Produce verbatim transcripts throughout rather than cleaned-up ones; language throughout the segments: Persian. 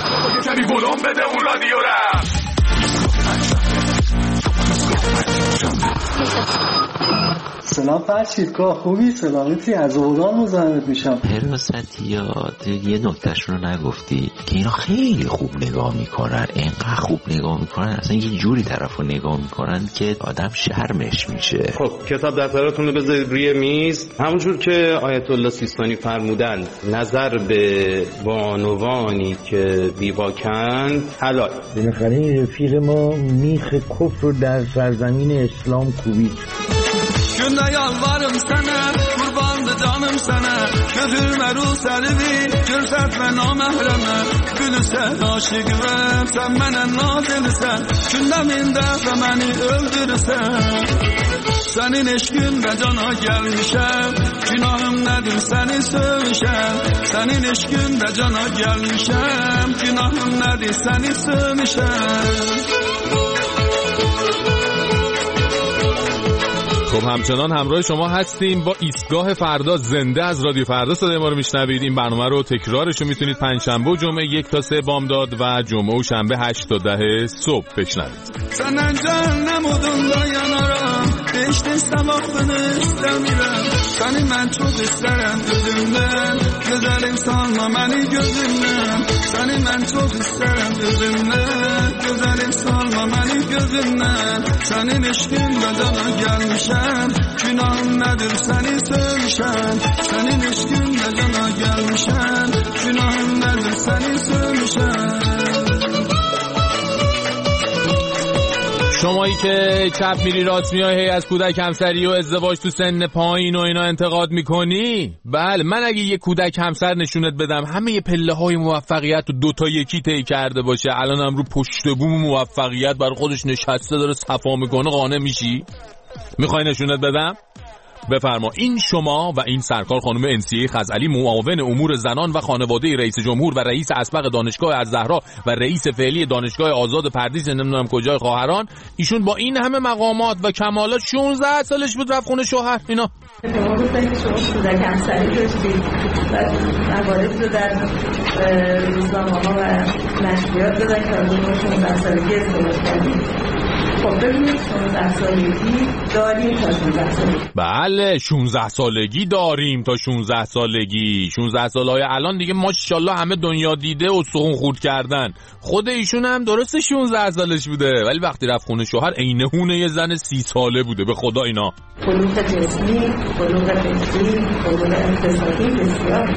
یه کمی ولوم بده اون رادیو را. سلام فرشیدگاه خوبی؟ سلامتی؟ از اردان مزاحمت میشم. حراستیات یه نکتهشون رو نگفتی که اینا خیلی خوب نگاه میکنن، اینقدر خوب نگاه میکنن اصلا یه جوری طرف رو نگاه میکنن که آدم شرمش میشه. خب کتاب دفتراتون رو بذارید روی میز. همونجور که آیت الله سیستانی فرمودن نظر به بانوانی که بیواکند حلال. بالاخره این رفیق ما میخ کفر رو در سرزمین اسلام کوبید. Günde yalvarım sana, kurban da canım sana. Götürme ruh selvi, gösterme namehreme. Gülüsen aşıkım, sen bana nazilsen. Gündeminde ve beni öldürsen. Senin eşkünle cana gelmişem. Günahım nedir seni sövmüşem. Senin eşkünle cana gelmişem. Günahım nedir seni sövmüşem. خب همچنان همراه شما هستیم با ایستگاه فردا. زنده از رادیو فردا صدای ما رو میشنوید. این برنامه رو تکرارش رو میتونید پنجشنبه و جمعه یک تا سه بامداد و جمعه و شنبه هشت تا ده صبح بشنوید. Beşte sabahını istemiyorum. Seni ben çok isterim gözümden. Güzelim sanma beni gözümden. Seni ben çok isterim gözümden. Güzelim sanma beni gözümden. Senin eşkinle cana gelmişem. Günahım nedir seni sövmüşem. Senin eşkinle cana gelmişem. Günahım nedir seni sövmüşem. شمایی که چپ میری راست میای هی از کودک همسری و ازدواج تو سن پایین و اینا انتقاد میکنی. بله من اگه یه کودک همسر نشونت بدم همه یه پله های موفقیت و دوتا یکی طی کرده باشه، الانم رو پشت بوم موفقیت بر خودش نشسته داره صفا میکنه، قانع میشی؟ میخوای نشونت بدم؟ بفرما. این شما و این سرکار خانم انسیه خزعلی، معاون امور زنان و خانواده رئیس جمهور و رئیس اسبق دانشگاه الزهرا و رئیس فعلی دانشگاه آزاد پردیس نمیدونم کجای خواهران، ایشون با این همه مقامات و کمالات شانزده سالش بود رفت خونه شوهر. اینا شما گفتن که شما کودک همسری داشتید و مواردی رو در روزنامه‌ها و نشریات دادن که از اون شانزده سالگی ازدواج کردید. خب ببینید شانزده سالگی داریم تا شانزده سالگی. بله شانزده سالگی داریم تا شانزده سالگی. شانزده سالهای الان دیگه ماشاءالله همه دنیا دیده و سخن خورد کردن. خود ایشون هم درسته شانزده سالش بوده ولی وقتی رفت خونه شوهر عینه هونه یه زن سی ساله بوده. به خدا اینا بلوغ جسمی، بلوغ فکری، بلوغ اقتصادی بسیار.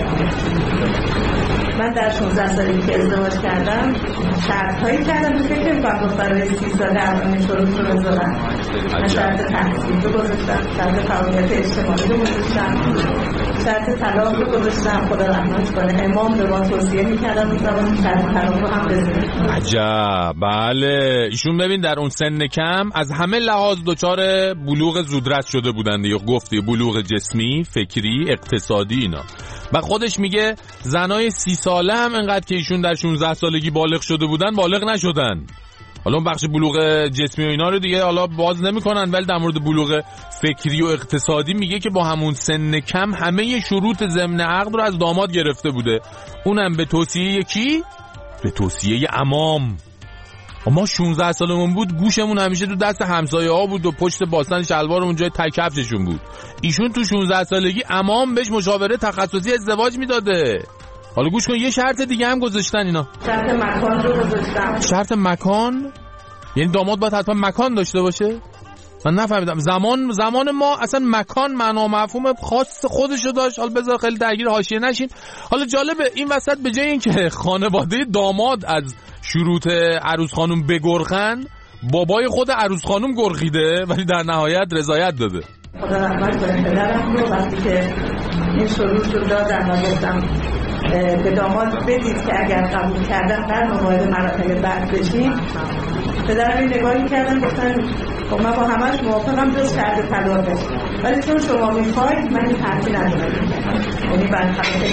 من در شانزده سالگی که ازدواج کردم شرط‌هایی کردم که فکر می‌کنم برای سی ساله اولین شروط رو بذارم. من شرط تحصیل رو گذاشتم، شرط فعالیت اجتماعی رو گذاشتم، شرط طلاق رو گذاشتم. خدا رحمت کنه امام به ما توصیه می‌کردن می‌ذارم شرط طلاق رو هم بذاریم. عجب. بله ایشون ببین در اون سن کم از همه لحاظ دچار بلوغ زودرس شده بودن دیگه. گفتی بلوغ جسمی، فکری، اقتصادی اینا. و خودش میگه زنای سی ساله هم انقدر که ایشون در شانزده سالگی بالغ شده بودن بالغ نشدن. حالا اون بخش بلوغ جسمی و اینا رو دیگه حالا باز نمیکنن ولی در مورد بلوغ فکری و اقتصادی میگه که با همون سن کم همه شروط ضمن عقد رو از داماد گرفته بوده. اونم به توصیه کی؟ به توصیه عمام. ما شانزده سالمون بود گوشمون همیشه تو دست همسایه ها بود و پشت باستان شلوارمون جای تک کفششون بود. ایشون تو شانزده سالگی عمام بهش مشاوره تخصصی ازدواج میداده. حالا گوش کن یه شرط دیگه هم گذاشتن اینا. شرط مکان رو گذاشتن. شرط مکان؟ یعنی داماد باید حتما مکان داشته باشه؟ من نفهمیدم. زمان زمان ما اصلا مکان معنا و مفهوم خاص خودشو داشت. حالا بذار خیلی درگیر حاشیه نشین. حالا جالبه این وسط به جای اینکه خانواده داماد از شروط عروس خانم بگرخن بابای خود عروس خانم گرخیده ولی در نهایت رضایت داده. خدا رحمت کنه پدرم رو وقتی که این شروط رو دادم و گفتم به داماد بدید که اگر قبول کردن در وارد مراحل بعد بشیم، پدرم این نگاهی کردن گفتن خب من با همش موافقم جز شرط طلاقه ولی چون شما میخواید من این حرفی ندارم. یعنی بعد همه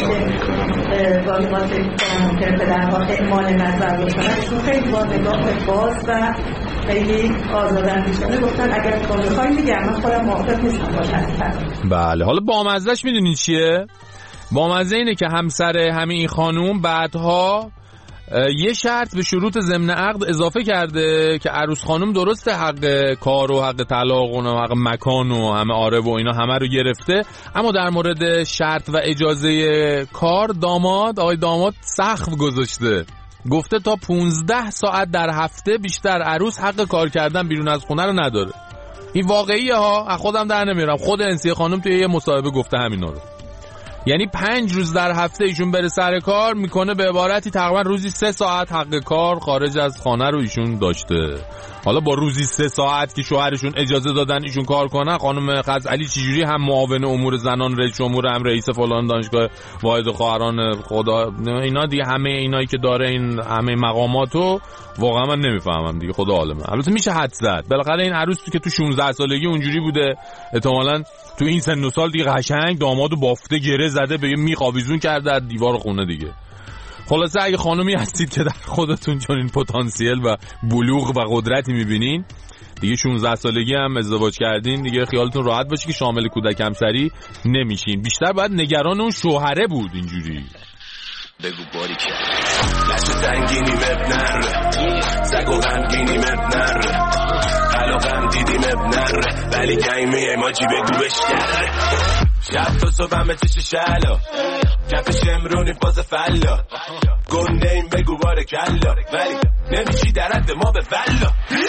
که گاهی ما فکر کنم که پدرها اعمال نظر بکنن چون خیلی با نگاه باز و خیلی آزاداندیشانه گفتن اگر شما میخواید میگم من خودم موافق نیستم با شرط طلاق. بله حالا بامزه‌اش میدونید چیه؟ بامزه اینه که همسر همین خانوم بعدها یه شرط به شروط ضمن عقد اضافه کرده که عروس خانم درسته حق کار و حق طلاق و حق مکان و همه آره و اینا همه رو گرفته، اما در مورد شرط و اجازه کار داماد آقای داماد سقف گذاشته، گفته تا پونزده ساعت در هفته بیشتر عروس حق کار کردن بیرون از خونه رو نداره. این واقعیه ها، خودم در نمیارم، خود انسی خانم توی یه مصاحبه گفته همینا رو. یعنی پنج روز در هفته ایشون بره سر کار میکنه، به عبارتی تقریبا روزی سه ساعت حق کار خارج از خانه رو ایشون داشته. حالا با روزی سه ساعت که شوهرشون اجازه دادن ایشون کار کنن، خانم خزعلی چجوری هم معاون امور زنان، رئیس امور، هم رئیس فلان دانشگاه واحد خواهران خدا، اینا دیگه همه اینایی که داره این همه مقاماتو واقعا من نمیفهمم دیگه، خدا عالمه. البته میشه حد زد، بالاخره این عروس که تو شانزده سالگی اونجوری بوده، احتمالاً تو این سن و سال دیگه قشنگ دامادو بافته گره زده به یه میخ آویزون کرده از دیوار خونه دیگه. خلاصه اگه خانومی هستید که در خودتون چون این پتانسیل و بلوغ و قدرتی میبینین، دیگه شانزده سالگی هم ازدواج کردین، دیگه خیالتون راحت باشه که شامل کودک همسری نمیشین. بیشتر باید نگران اون شوهره بود اینجوری. بگو باری که لشت زنگینی مب نره، زگ و غمگینی مب نره، علاقم دیدیم اب نره، ولی گیمه ایماجی بگو بشکره. شب تو صبح همه چش شلا، کف شمرونی باز فلا، گنده این بگو باره کلا، ولی نمیشی در حد ما به فلا.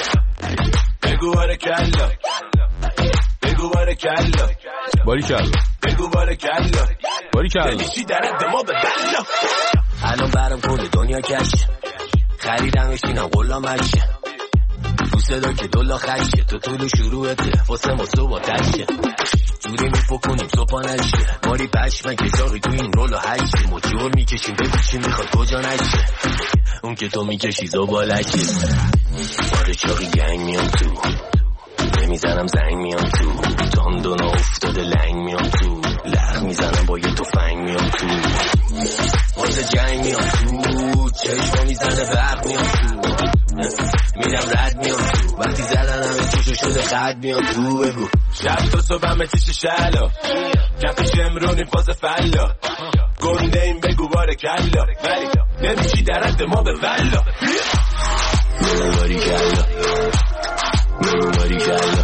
بگو باره کلا، بگو باره کلا، باری کلا، بگو باره کلا، باری کلا، نمیشی در حد ما به فلا. الان برام کل دنیا کش، خریدمش اینم غلامش، تو صدا که دولا خشه، تو طول شروعته واسه ما صبح تشه، جوری میفکنیم صبح نشه، ماری پشمن که جاقی تو این رول و هشه، موجور میکشیم بگو چی میخواد کجا نشه، اون که تو میکشی زبالشه. باره چاقی گنگ میام تو، نمیزنم زنگ میام تو، داندونا افتاده لنگ میام تو، لخ میزنم با یه تفنگ میام تو، واسه جنگ میام تو، چشما میزنه برق میام تو، میرم رد میام تو، وقتی زدن همه چوشو شده خد میام تو. بگو شب تو صبح همه چش شلا، کف شمرونی فاز فلا، گنده این بگو باره کلا، ولی نمیشی در حد ما به ولا. بگو باری کلا، بگو باری کلا،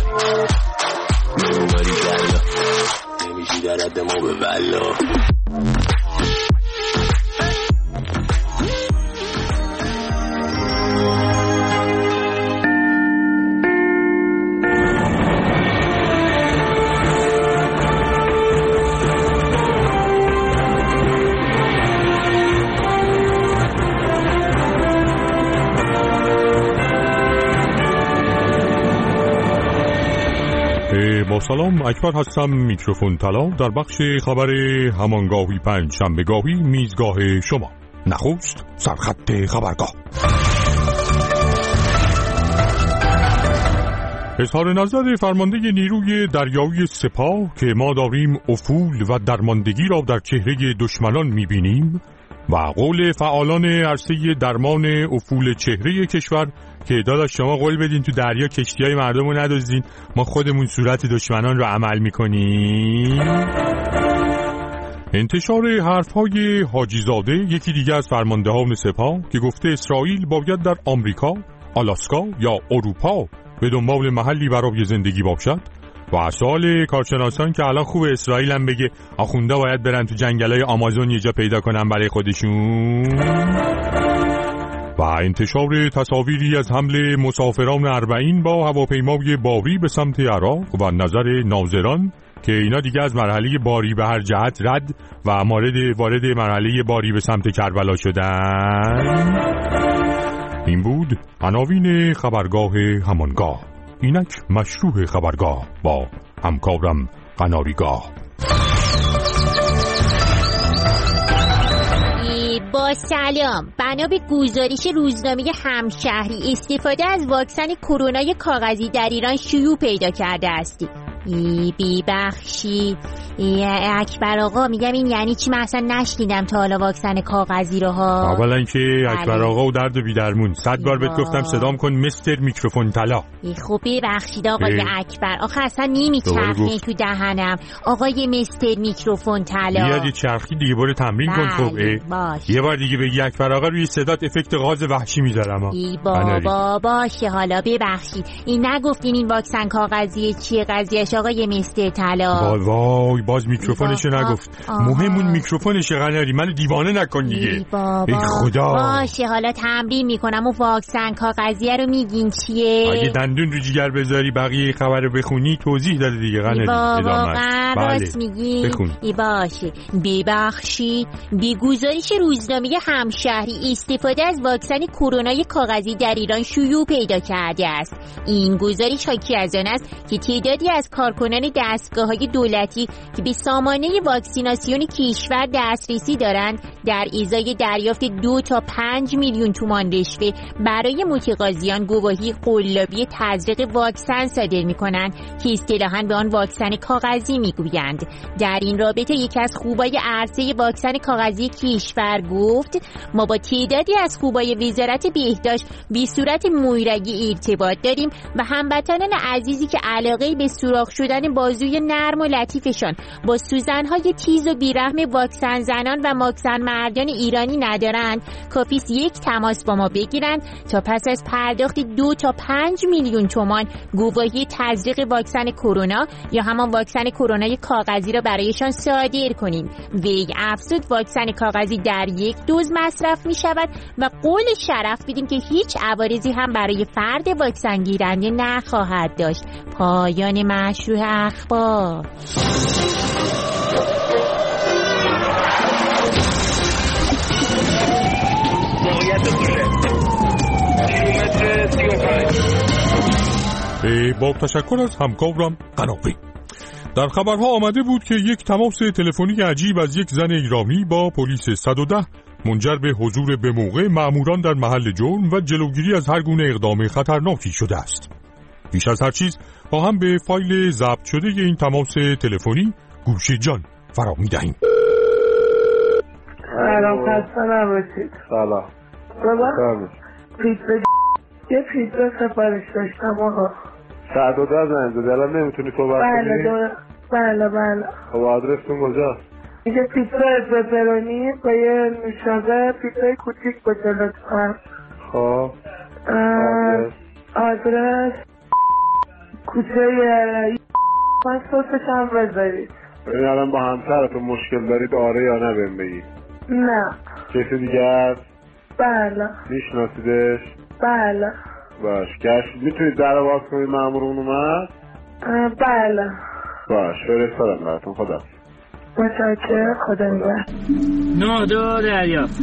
بگو باری کلا، نمیشی در حد ما به ولا. با سلام، اکبر هستم، میکروفون طلا در بخش خبر همانگاهی پنج شنبهگاهی میزگاه شما. نخست سرخط خبرگاه. اظهار نظر فرمانده نیروی دریایی سپاه که ما داریم افول و درماندگی را در چهره دشمنان میبینیم و قول فعالان عرصه درمان افول چهره کشور که داداش شما قول بدین تو دریا کشتیای مردم رو ندازین، ما خودمون صورت دشمنان رو عمل میکنیم. انتشار حرفهای حاجی زاده، یکی دیگه از فرماندهان سپاه، که گفته اسرائیل باید در آمریکا، آلاسکا یا اروپا به دنبال محلی برای زندگی باشد و سوال کارشناسان که الان خوب اسرائیل هم بگه آخونده باید برن تو جنگلای آمازون یه جا پیدا کنن برای خودشون. و انتشار تصاویری از حمله مسافران اربعین با هواپیمای باری به سمت عراق و نظر ناظران که اینا دیگه از مرحله باری به هر جهت رد و مورد وارد مرحله باری به سمت کربلا شدن. این بود عناوین خبرگاه همانگاه. اینک مشروع خبرگاه با همکارم قناریگاه. با سلام، بنا به گزارش روزنامه همشهری استفاده از واکسن کرونا کاغذی در ایران شیوع پیدا کرده است. ای بی بخشید اکبر آقا، میگم این یعنی چی؟ من اصلا نشنیدم تا حالا واکسن کاغذی رو ها. اولا که اکبر آقا و درد بی درمون، صد بار بهت گفتم صدام کن مستر میکروفون طلا. خب ببخشید آقای اکبر، آخه اصلا نمیچرخه تو دهنم آقای مستر میکروفون طلا. یادی چرخی دیگه، برو تمرین کن. خب یه بار دیگه بگی اکبر آقا روی صدات افکت غاز وحشی میذارم. ای بابا باشه حالا ببخشید. این نگفتین این واکسن کاغذی چیه قضیهش آقای مستر طلا؟ وای باز میکروفونش نگفت. مهمون میکروفونشه قناری، منو دیوانه نکن دیگه. ای بابا ای خدا. باشه حالا تمرین میکنم. و واکسن کاغذیه رو میگین چیه؟ اگه دندون رو جیگر بذاری بقیه خبر رو بخونی توضیح داده دیگه قناری. واقعا راست میگی. ای باشه. ببخشید بی گزارش روزنامه همشهری استفاده از واکسن کرونای کاغذی در ایران شیوع پیدا کرده است. این گزارش حاکی از آن است که تعدادی از کارکنان دستگاه‌های دولتی که به سامانه واکسیناسیون کشور دسترسی دارند در ازای دریافت دو تا پنج میلیون تومان رشوه برای متقاضیان گواهی قلابی تزریق واکسن صادر می‌کنند که اصطلاحاً به آن واکسن کاغذی می‌گویند. در این رابطه یکی از خوبای عرصه واکسن کاغذی کشور گفت ما با تعدادی از خوبای وزارت بهداشت به صورت مویرگی ارتباط داریم و هموطنان عزیزی که علاقه به سوراخ شدن بازوی نرم و لطیفشان با سوزن‌های تیز و بیرحم واکسن زنان و واکسن مردان ایرانی ندارند کافیست یک تماس با ما بگیرند تا پس از پرداخت دو تا پنج میلیون تومان گواهی تزریق واکسن کرونا یا همان واکسن کرونای کاغذی را برایشان صادر کنیم. وی افزود واکسن کاغذی در یک دوز مصرف می شود و قول شرف بدیم که هیچ عوارضی هم برای فرد واکسن گیرنده نخواهد داشت. پایان مشروع اخبار. با تشکر از همکارم قناقی. در خبرها آمده بود که یک تماس تلفنی عجیب از یک زن ایرانی با پلیس صد و ده منجر به حضور به موقع ماموران در محل جرم و جلوگیری از هر گونه اقدام خطرناکی شده است. بیش از هر چیز با هم به فایل ضبط شده این تماس تلفنی گوش جان فرا می‌دهیم. سلام خسته نباشید. سلام. بابا پیتزا یه پیتزا سفارش داشتم آقا. صد و ده زنده دلم نمیتونی صحبت کنی؟ بله دو... بله بله. خب آدرستون کجاست؟ اینجا پیتزا پپرونی با یه نوشابه پیتزای کوچیک باشه لطفا. خب آدرس آدرس کوچه من صوتش هم بذارید. ببین الان با همسرتون مشکل دارید آره یا نه بهم بگید. نه. کسی دیگه هست؟ بله. میشناسیدش؟ بله. باش گشت میتونید در باز کنید مامورون اومد؟ بله. باش فرستادم براتون. خدا متشکرم. خدا نگهدار. نه دو دریافت.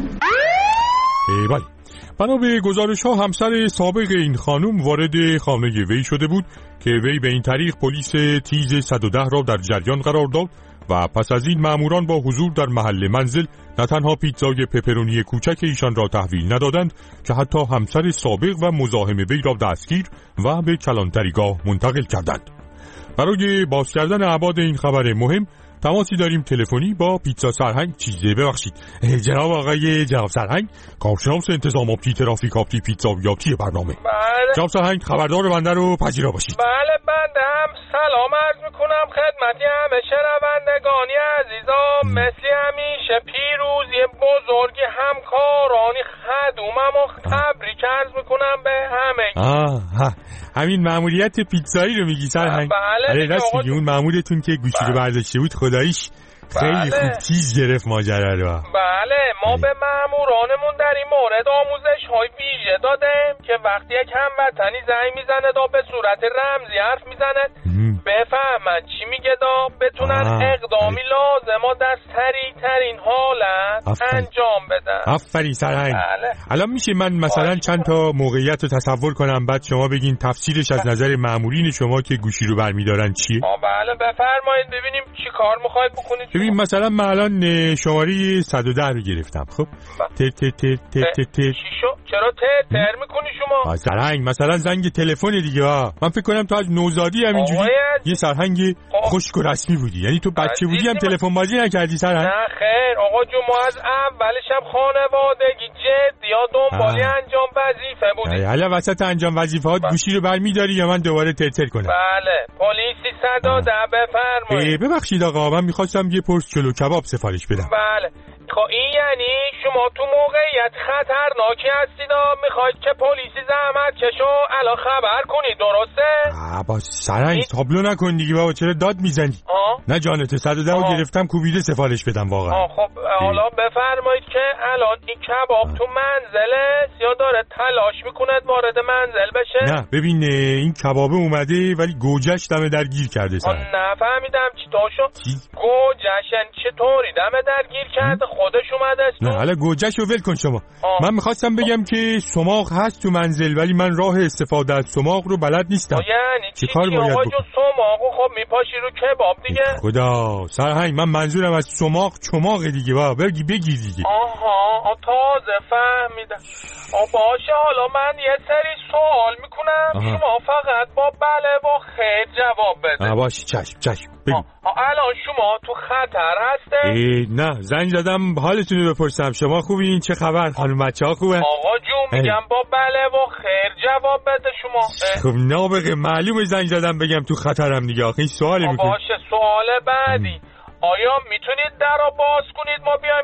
بله. بنا به گزارش ها همسر سابق این خانم وارد خانه وی شده بود که وی به این طریق پلیس تیز صد و ده را در جریان قرار داد و پس از این ماموران با حضور در محل منزل نه تنها پیتزای پپرونی کوچک ایشان را تحویل ندادند که حتی همسر سابق و مزاحم وی را دستگیر و به کلانتریگاه منتقل کردند. برای باز کردن ابعاد این خبر مهم تماسی داریم تلفنی با پیتزا سرهنگ چیزه ببخشید جناب آقای جناب سرهنگ کارشناس انتظاماتی ترافیک آبتی پیتزایاتی برنامه. بله. جناب سرهنگ خبردار بنده رو پذیرا باشید. بله بنده هم سلام عرض میکنم خدمتی همه شنوندگانی عزیزم. مثل همیشه پیروزی بزرگی همکارانی خدومم و تبریک عرض میکنم به همه. آه همین ماموریت پیتزایی رو میگی سرهنگ؟ بله راست میگی اون مامورتون که گوشی رو برداشته بود خداییش خیلی بله. خوب چیز گرفت ماجرا رو. بله ما به مامورانمون در این مورد آموزش های ویژه دادیم که وقتی یک هموطنی زنگ میزنه دا به صورت رمزی حرف میزنه بفهمن چی میگه دا بتونن آه. اقدامی لازم و در سریع ترین حالت افری. انجام بدن. آفرین سرهنگ. بله. الان میشه من مثلا چند تا موقعیت رو تصور کنم بعد شما بگین تفسیرش از نظر مامورین شما که گوشی رو برمیدارن چیه؟ آه بله بفرمایید ببینیم چی کار میخواید بکنید. ببین مثلا من الان شماره صد و ده رو گرفتم. خب تر تر تر تر تر تر چی شو؟ چرا تر تر میکنی شما؟ سرهنگ مثلا زنگ تلفن دیگه ها. من فکر کنم تو از نوزادی همینجوری یه سرهنگ خشک و رسمی بودی، یعنی تو بچه بودی هم تلفن بازی نکردی سرهنگ؟ نه خیر آقا جو، ما از اولش هم خانوادگی جد یا دنبالی انجام وظیفه بودی. حالا وسط انجام وظیفه ها گوشی رو برمیداری یا من دوباره تر تر کنم؟ بله پلیسی صد و ده بفرمایید. ببخشید آقا من میخواستم یه پرس چلو کباب سفارش بدم. بله خب این یعنی شما تو موقعیت خطرناکی هستید و میخواید که پلیسی زحمت کشو الان خبر کنید، درسته؟ آه با سرنگ تابلو نکن دیگه بابا، چرا داد میزنی؟ نه جانت صد و ده رو گرفتم کوبیده سفارش بدم واقعا. آه خب حالا بفرمایید که الان این کباب تو منزله یا داره تلاش میکند وارد منزل بشه؟ نه ببین این کبابه اومده ولی گوجهش دمه درگیر کرده سرنگ. نفهمیدم چی تو شو؟ گوجهش یعنی چطوری دمه درگیر کرده؟ خودش اومده است؟ نه حالا گوجهشو ول کن شما. آه. من میخواستم بگم که سماق هست تو منزل ولی من راه استفاده از سماق رو بلد نیستم. یعنی چی کار باید بکنم؟ سماقو خب میپاشی رو کباب دیگه. خدا سرهنگ من منظورم از سماق چماق دیگه بابا، بگی بگی دیگه. آها تازه فهمیدم. آ باشه حالا من یه سری سوال میکنم آها. شما فقط با بله و خیر جواب بده. آ باشه چشم چشم بگو. الان شما تو خطر هسته؟ نه زنگ زدم حالتون رو بپرسم شما خوبین؟ چه خبر؟ خانم بچه‌ها خوبه؟ آقا جون میگم با بله و خیر جواب بده شما. خب نابغه معلومه زنگ زدم بگم تو خطرم دیگه. آخه این سوالی میکنی؟ باشه سوال بعدی آیا میتونید در رو باز کنید ما بیایم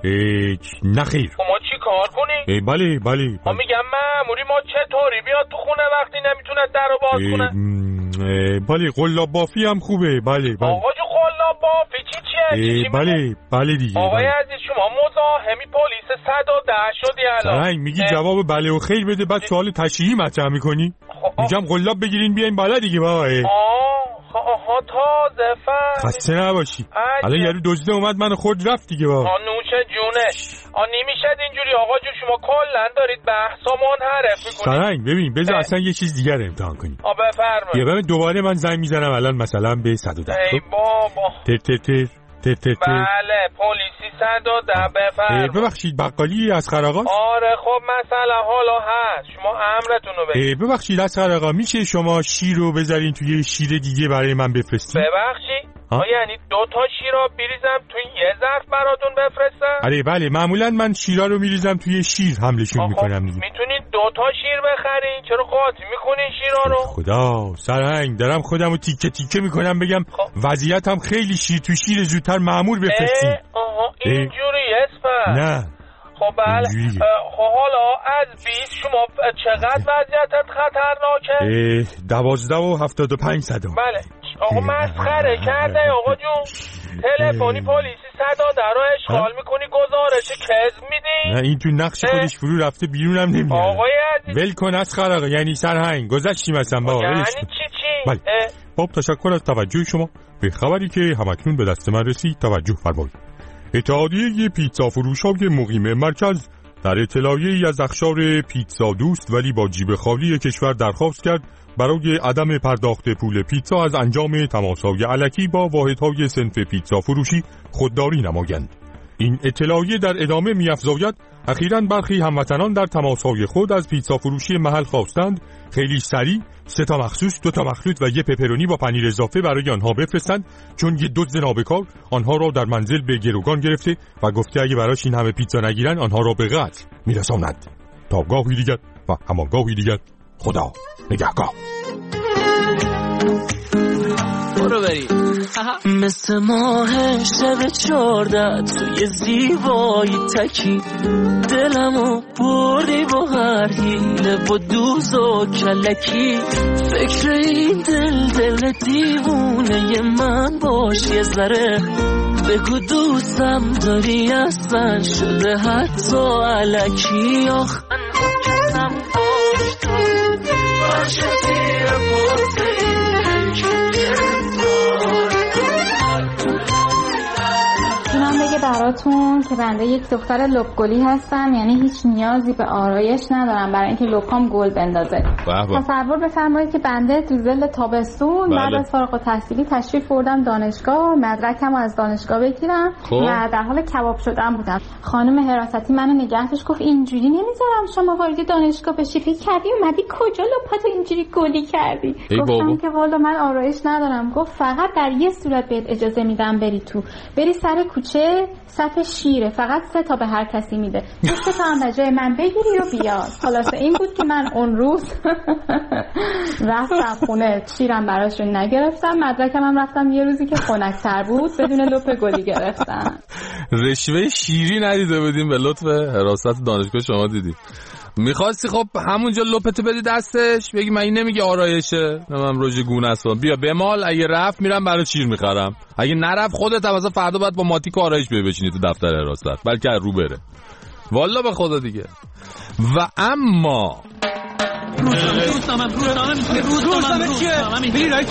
تو؟ نه خیر. ما چی کار کنید؟ بله بله ما میگم ماموری ما چطوری بیاد تو خونه وقتی نمیتونه در رو باز کنه؟ بله قلاب بافی هم خوبه. بله بله آقا جو قلاب بافی چی چیه؟ بله بله دیگه. آقای عزیز شما مزاحمی پلیس صد و ده شدی الان. سرنگ میگی جواب بله و خیر بده بعد سوال تشریحی مطرح میکنی؟ میگم قلاب بگیرین بیاین بالا دیگه بابا. آها تازه فهم. خسته نباشی. الان یارو دزده اومد منو خورد رفت دیگه بابا. آ نوش جونه. آ نمیشد اینجوری آقا جو، شما کلا دارید بحثا منحرف میکنید. سرنگ ببین بذار اصلا یه چیز دیگه رو امتحان کنیم. آ بفرمایید. یه بار دوباره من زنگ میزنم الان مثلا به صد و ده. ای بابا. تر تر تر تر تر تر. بله پلیسی صد و ده بفرمایید. ببخشید بقالی از خراغاست؟ آره خب مثلا حالا هست شما امرتون رو بگید. ببخشید از خراغا میشه شما شیر رو بذارین توی شیر دیگه برای من بفرستین؟ ببخشید ها یعنی دو تا شیر رو بریزم توی یه ظرف براتون بفرستم؟ آره بله معمولا من شیرا رو میریزم توی شیر حملشون میکنم دیگه. میتونید دو تا شیر بخرین، چرا قاطی میکنین شیرا رو؟ خدا سرهنگ دارم خودمو تیکه تیکه میکنم بگم وضعیتم خیلی شیر تو شیر زودتر مأمور بفرستین. آها اینجوری اسپا؟ نه خب بله خب حالا از بیست شما چقدر وضعیتت خطرناکه؟ دوازده و هفتاد و پنج صدم. بله آقا مسخره کرده آقا جون. تلفنی پلیسی صدا در رو اشغال میکنی گزارش کذب میدی؟ نه این تو نقش خودش فرو رفته بیرونم نمیاد. آقای عزیز ول کن از خراغه یعنی سرهنگ گذشتیم اصلا بابا. یعنی چی چی؟ بله خب تشکر از توجه شما به خبری که همکنون به دست من رسید توجه فرمایید. اتحادیه پیتزا فروش‌های مقیم مرکز در اطلاعیه‌ای از اخشار پیتزا دوست ولی با جیب خالی کشور درخواست کرد برای عدم پرداخت پول پیتزا از انجام تماس‌های الکی با واحدهای صنف پیتزا فروشی خودداری نمایند. این اطلاعیه در ادامه می‌افزاید اخیراً برخی هموطنان در تماس‌های خود از پیتزا فروشی محل خواستند خیلی سریع سه تا مخصوص، دو تا مخلوط و یه پپرونی با پنیر اضافه برای آنها بفرستند، چون یه دزد نابکار آنها را در منزل به گروگان گرفته و گفته اگه براش این همه پیتزا نگیرن آنها را به قتل میرساند. تا گاهی دیگر و همان گاهی دیگر خدا نگهدار. برو بریم مثل ماه شب چارده توی زیبایی تکی دلمو بردی با هر حیله با دوز و کلکی فکر این دل دل دیوونه من باش یه ذره بگو دوستم داری اصلا شده حتی علکی آخ کسم باش تو باشه زیر پوزه براتون که بنده یک دختر لپگلی هستم، یعنی هیچ نیازی به آرایش ندارم برای اینکه لپام گل بندازه. تصور بفرمایید که بنده تو ظل تابستون بله. بعد از فارغ التحصیلی تشریف بردم دانشگاه، مدرکمو از دانشگاه بگیرم خوب. و در حال کباب شدن بودم. خانم حراستی منو نگه داشت، گفت اینجوری نمیذارم شما وارد دانشگاه بشی، فکر کردی اومدی کجا لپاتو اینجوری گلی کردی؟ گفتم که والا من آرایش ندارم. گفت فقط در یه صورت بهت اجازه میدم بری تو، بری سر کوچه صف شیره، فقط سه تا به هر کسی میده، سه تا هم جای من بگیری و بیار. خلاصه این بود که من اون روز رفتم خونه، شیرم براشون نگرفتم، مدرکم هم رفتم یه روزی که خنک‌تر بود بدون لپ گلی گرفتم. رشوه شیری ندیده بودیم به لطف حراست دانشگاه شما دیدی. میخواستی خب همونجا لپتو بدی دستش، بگی من این نمیگه آرایشه، من روژ گونه است، بیا بمال، اگه رفت میرم برای شیر میخرم، اگه نرفت خودت مثلا فردا باید با ماتیک آرایش بیای بشینی تو دفتر حراست، بلکه رو بره والا به خدا دیگه. و اما روزنامه روزنامه روزنامه روزنامه روزنامه میره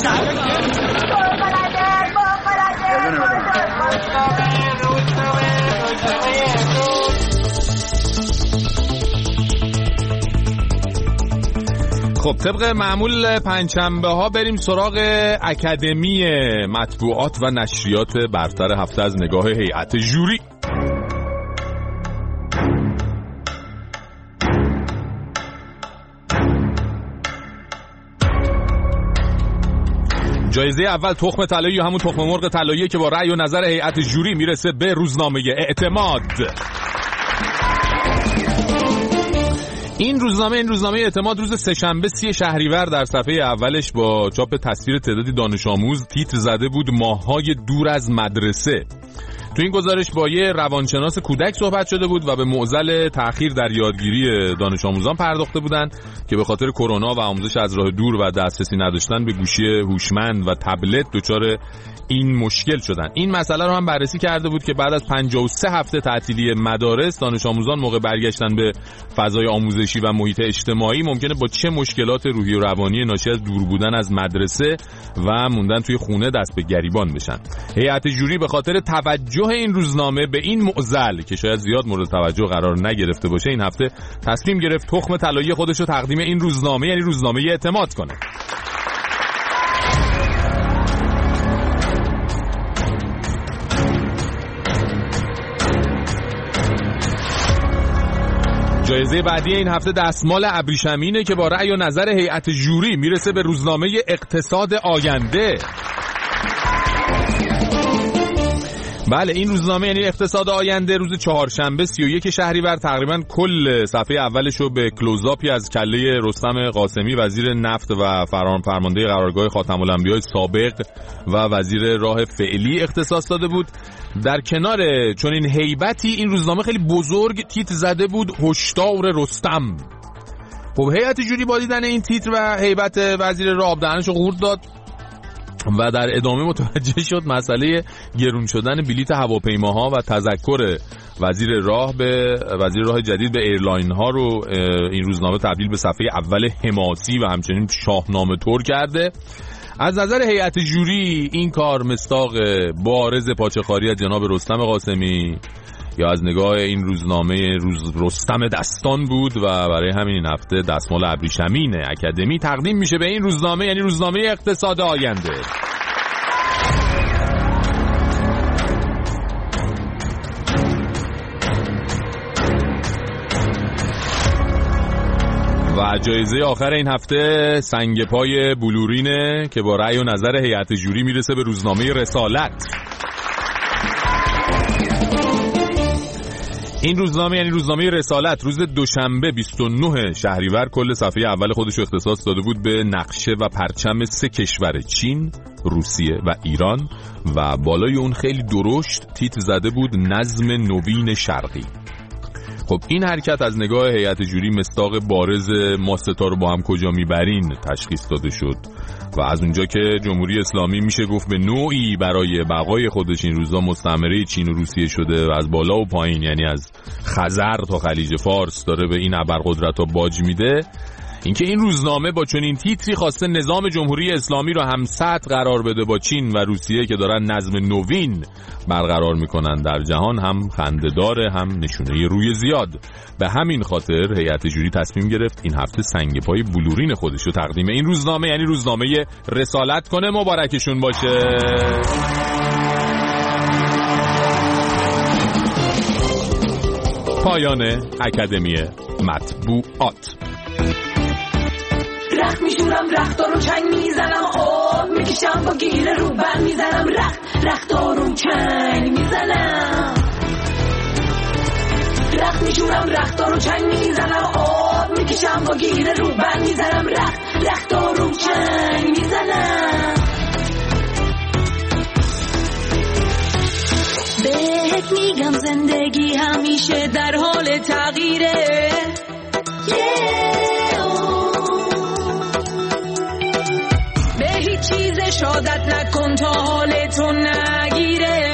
خب طبق معمول پنجشنبه ها بریم سراغ اکادمی مطبوعات و نشریات برتر هفته از نگاه هیئت ژوری. جایزه اول تخم طلایی یا همون تخم مرغ طلایی که با رأی و نظر هیئت ژوری میرسه به روزنامه اعتماد. این روزنامه این روزنامه اعتماد روز سه‌شنبه سی شهریور در صفحه اولش با چاپ تصویر تعدادی دانش آموز تیتر زده بود ماه‌های دور از مدرسه. تو این گزارش با یه روانشناس کودک صحبت شده بود و به معضل تأخیر در یادگیری دانش آموزان پرداخته بودند که به خاطر کرونا و آموزش از راه دور و دسترسی نداشتن به گوشی هوشمند و تبلت دچار این مشکل شدن. این مسئله رو هم بررسی کرده بود که بعد از پنجاه و سه هفته تعطیلی مدارس دانش آموزان موقع برگشتن به فضای آموزشی و محیط اجتماعی ممکنه با چه مشکلات روحی و روانی ناشی از دور بودن از مدرسه و موندن توی خونه دست به گریبان بشن. هیئت ژوری به خاطر توجه این روزنامه به این معضل که شاید زیاد مورد توجه قرار نگرفته باشه این هفته تصمیم گرفت تخم طلایی خودش رو تقدیم این روزنامه یعنی روزنامه اعتماد کنه. جایزه بعدی این هفته دستمال ابریشمینه که با رأی و نظر هیئت ژوری میرسه به روزنامه اقتصاد آینده. بله این روزنامه یعنی اقتصاد آینده روز چهارشنبه سی و یک شهریور تقریبا کل صفحه اولش رو به کلوزآپی از کله رستم قاسمی وزیر نفت و فرمانده قرارگاه خاتم الانبیاء سابق و وزیر راه فعلی اختصاص داده بود. در کنار چنین هیبتی این روزنامه خیلی بزرگ تیتر زده بود هشدار رستم. خب هیئت ژوری با دیدن این تیتر و هیبت وزیر راه دهنشو قورت داد و در ادامه متوجه شد مسئله گرون شدن بلیت هواپیماها و تذکر وزیر راه به وزیر راه جدید به ایرلاین ها رو این روزنامه تبدیل به صفحه اول حماسی و همچنین شاهنامه طور کرده. از نظر هیئت ژوری این کار مصداق بارز پاچه‌خواری از جناب رستم قاسمی یا از نگاه این روزنامه روز رستم دستان بود و برای همین هفته دستمال ابریشمین اکادمی تقدیم میشه به این روزنامه یعنی روزنامه اقتصاد آینده. و جایزه آخر این هفته سنگ پای بلورینه که با رأی و نظر هیئت ژوری میرسه به روزنامه رسالت. این روزنامه یعنی روزنامه رسالت روز دوشنبه بیست و نه شهریور کل صفحه اول خودش رو اختصاص داده بود به نقشه و پرچم سه کشور چین، روسیه و ایران و بالای اون خیلی درشت تیتر زده بود نظم نوین شرقی. خب این حرکت از نگاه هیئت ژوری مصداق بارز ما ستا رو با هم کجا میبرین تشخیص داده شد و از اونجا که جمهوری اسلامی میشه گفت به نوعی برای بقای خودش این روزا مستعمره چین و روسیه شده و از بالا و پایین یعنی از خزر تا خلیج فارس داره به این ابرقدرت‌ها باج میده، اینکه این روزنامه با چنین تیتری خواسته نظام جمهوری اسلامی رو هم سطح قرار بده با چین و روسیه که دارن نظم نوین برقرار میکنن در جهان، هم خنده‌داره هم نشونه روی زیاد. به همین خاطر هیئت جوری تصمیم گرفت این هفته سنگ پای بلورین خودش رو تقدیم این روزنامه یعنی روزنامه رسالت کنه. مبارکشون باشه. پایان اکادمی مطبوعات. رخت میشورم رختا رو چنگ میزنم آب میکشم با گیره رو بند میزنم رخت رختا رو چنگ میزنم رخت میشورم رختا رو چنگ میزنم آب میکشم با گیره رو بند میزنم رخت رختا رو چنگ میزنم بهت میگم زندگی همیشه در حال تغییره به هیچ چیز شادت نکن تا حال تو نگیره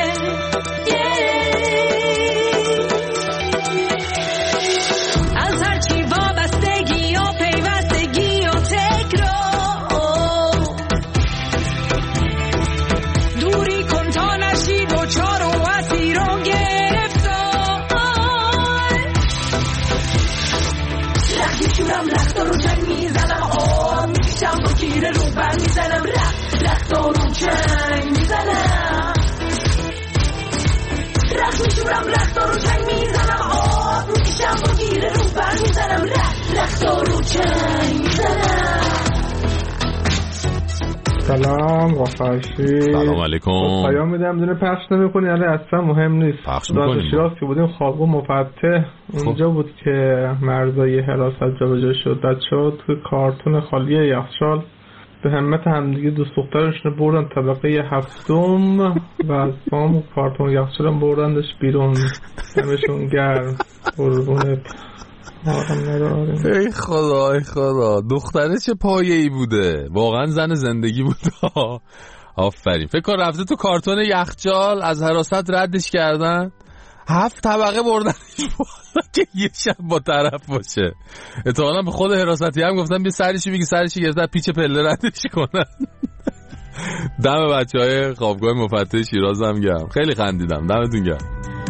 از هر چی وابستگی یا پیوستگی یا تکرار دوری کن تا نشی دوچار و اسیر و گرفتار رخت میشورم رختا رو چنگ میزنم آب میکشم با گیره رو بند میزنم رخت رختا رو چنگ میزنم رخت میشورم رختا رو چنگ میزنم آب میکشم با گیره رو بند میزنم رخت رختا رو چنگ میزنم. سلام وفرشی. سلام علیکم. پیام میدم دونه پخش نمیکنی یعنی اصلا مهم نیست. پخش میکنیم. شیراز که بودیم خاگو مفتح اونجا بود که مرزای حراست جابجا شد. بچه‌ها توی کارتون خالی یخچال به همت همدیگه دوست دخترشون بردن طبقه هفتم و از بام کارتون یخچال بردندش بیرون. دمشون گرم. قربونت. ای خدا ای خدا دختره چه پایه‌ای بوده، واقعا زن زندگی بوده. آفرین. فکر کن رفته تو کارتون یخچال از حراست ردش کردن، هفت طبقه بردنش بالا که یه شب با طرف باشه. احتمالاً به خود حراستی هم گفتن بیا سرشی بگی سرشی گرفتن پیچ پله ردش کنن. دم بچهای خوابگاه مفتح شیراز هم گرم. خیلی خندیدم. دمتون گرم.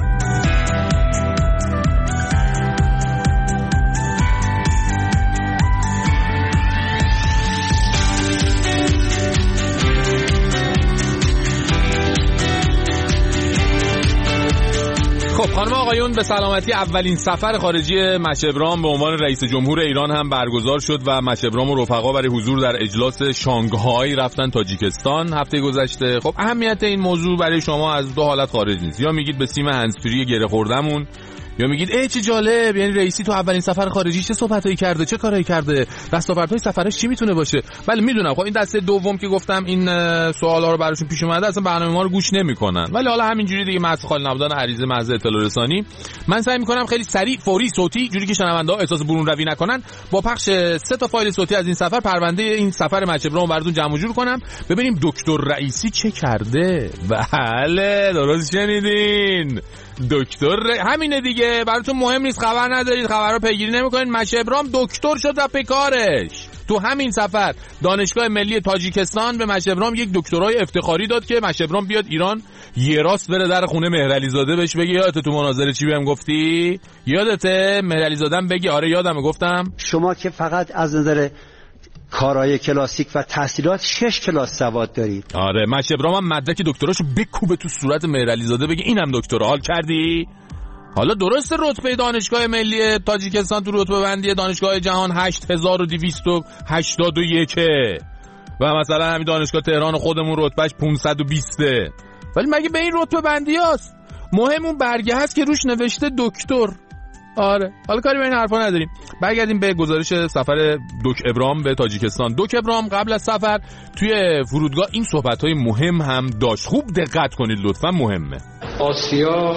خب خانم آقایون، به سلامتی اولین سفر خارجی مشهبرام به عنوان رئیس جمهور ایران هم برگزار شد و مشهبرام و رفقا برای حضور در اجلاس شانگهای رفتن تاجیکستان هفته گذشته. خب اهمیت این موضوع برای شما از دو حالت خارج نیست، یا میگید به سیم هندزفری گره خوردمون، یا میگید ای چه جالب، یعنی رئیسی تو اولین سفر خارجی چه صحبتایی کرده، چه کارایی کرده، دستاوردهای سفرش چی میتونه باشه. ولی میدونم خب این دسته دوم که گفتم این سوالا رو براشون پیش اومده اصلا برنامه ما رو گوش نمیکنن، ولی حالا همینجوری دیگه محض خالی نبودن عریضه محض اطلاع رسانی من سعی میکنم خیلی سریع فوری صوتی جوری که شنونده ها احساس برون روی نکنن با پخش سه تا فایل صوتی از این سفر پرونده این سفر مشهبرام براتون جمع جور کنم، ببینیم دکتر رئیسی چه کرده. بله درست شنیدین، دکتر همینه دیگه، براتون مهم نیست، خبر ندارید، خبرها پیگیری نمیکنید. مشهبرام دکتر شد و پکارش. تو همین سفر دانشگاه ملی تاجیکستان به مشهبرام یک دکترای افتخاری داد که مشهبرام بیاد ایران یه راست بره در خونه مهرعلی زاده بهش بگه یادت تو مناظره چی بهم گفتی؟ یادته مهرعلی زاده‌ام بگی آره یادمه گفتم شما که فقط از نظر کارهای کلاسیک و تحصیلات شش کلاس سواد دارید. آره مشهبرام هم مدرک دکتراشو بکوبه تو صورت مهرعلی زاده بگه اینم دکترا حال کردی؟ حالا درسته رتبه دانشگاه ملی تاجیکستان تو رتبه بندی دانشگاه جهان هشت هزار و دویست و هشتاد و یک و مثلا همین دانشگاه تهران خودمون رتبهش پانصد و بیست، ولی مگه به این رتبه بندی هست؟ مهم اون برگه هست که روش نوشته دکتر. آره حالا کاری به این حرفا نداریم. برگردیم به گزارش سفر دک ابرام به تاجیکستان. دک ابرام قبل از سفر توی فرودگاه این صحبت‌های مهم هم داشت. خوب دقت کنید لطفا، مهمه. آسیا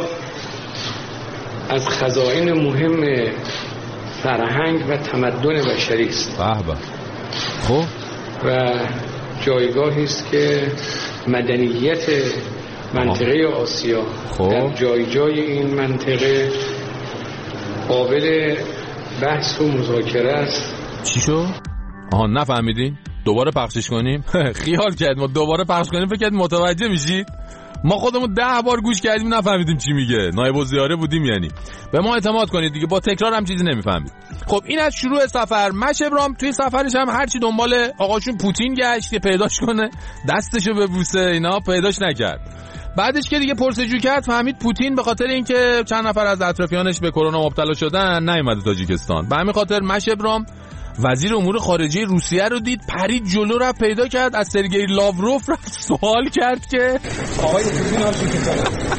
از خزائن مهم فرهنگ و تمدن بشری است. به به. خب و جایگاهی است که مدنیت منطقه آسیا خب. در جای جای این منطقه قابل بحث و مذاکره است چی شو؟ آها نفهمیدین؟ دوباره پخشش کنیم؟ خیال کرد ما دوباره پخش کنیم فکر کرد متوجه میشید؟ ما خودمون ده بار گوش کردیم نفهمیدیم چی میگه. نایب الزیاره بودیم یعنی. به ما اعتماد کنید دیگه، با تکرار هم چیزی نمیفهمید. خب این از شروع سفر. مشه ابراهیم توی سفرش هم هرچی دنبال آقاشون پوتین گشت که پیداش کنه، دستشو ببوسه، اینا پیداش نکرد. بعدش که دیگه پرسجو کرد فهمید پوتین به خاطر اینکه چند نفر از اطرافیانش به کرونا مبتلا شدن نیومده تاجیکستان. به همین خاطر مشه ابراهیم وزیر امور خارجه روسیه رو دید، پرید جلو رو پیدا کرد، از سرگئی لاوروف رفت سوال کرد که آقای پوتین حالشون چطوره؟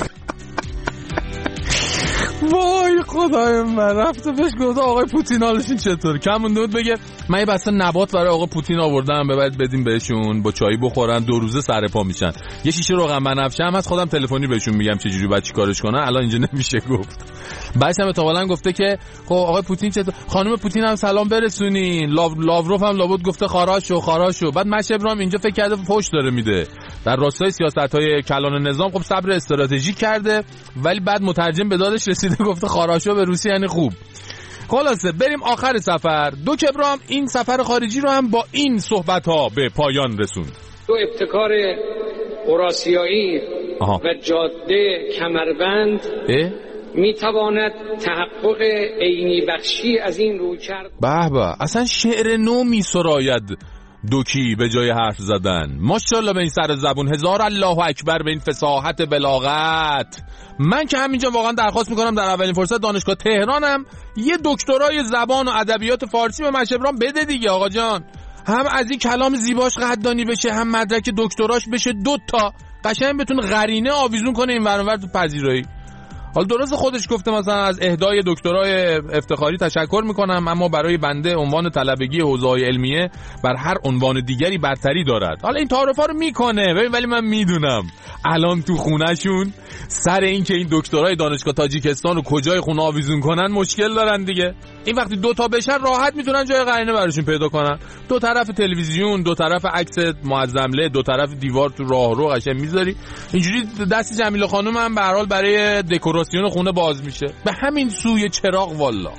وای خدای من، رفت بهش گفت آقای پوتین حالشون چطوره؟ کم مونده بود بگه من یه بسته نبات برای آقای پوتین آوردم ببرید بدیم بهشون با چای بخورن، دو روزه سر پا میشن. یه شیشه روغن بنفشه هم از خودم تلفنی بهشون میگم چه جوری باید چیکارش کنن، الان اینجا نمیشه گفت. بعدش هم احتمالاً گفته که خب آقای پوتین چطور، خانم پوتین هم سلام برسونین. لاو... لاوروف هم لابد گفته خاراشو خاراشو. بعد مشه ابراهیم اینجا فکر کرده پشت داره میده در راستای سیاست‌های کلان نظام. خب صبر استراتژی کرده ولی بعد مترجم به دادش رسیده گفته خاراشو به روسی یعنی خوب. خلاصه بریم آخر سفر. دو ابراهیم این سفر خارجی رو هم با این صحبت‌ها به پایان رسوند. دو ابتکار اوراسیایی و جاده کمربند می تواند تحقق عینی بخشی از این روی کرد. به به، اصلا شعر نو می سراید دوکی به جای حرف زدن. ماشاءالله به این سر زبون، هزار الله اکبر به این فصاحت بلاغت. من که همینجا واقعا درخواست میکنم در اولین فرصت دانشگاه تهرانم یه دکترای زبان و ادبیات فارسی به مشه ابراهیم بده دیگه آقا جان. هم از این کلام زیباش قدردانی بشه، هم مدرک دکتراش بشه دو تا، قشنگ بتونه قرینه آویزون کنه این ور اون ور تو پذیرایی. حالا درست خودش گفته مثلا از اهدای دکترای افتخاری تشکر میکنم، اما برای بنده عنوان طلبگی حوزه‌های علمیه بر هر عنوان دیگری برتری دارد. حالا این تعارفا رو میکنه ببین، ولی من میدونم الان تو خونهشون سر این که این دکترای دانشگاه تاجیکستان رو کجای خونه آویزون کنن مشکل دارن دیگه. این وقتی دو تا بشن راحت میتونن جای قرینه براشون پیدا کنن. دو طرف تلویزیون، دو طرف عکس معظمله، دو طرف دیوار تو راهرو قشنگ میذاری. اینجوری دست جمیله خانم هم به هر حال برای دکوراسیون خونه باز میشه. به همین سوی چراغ والا.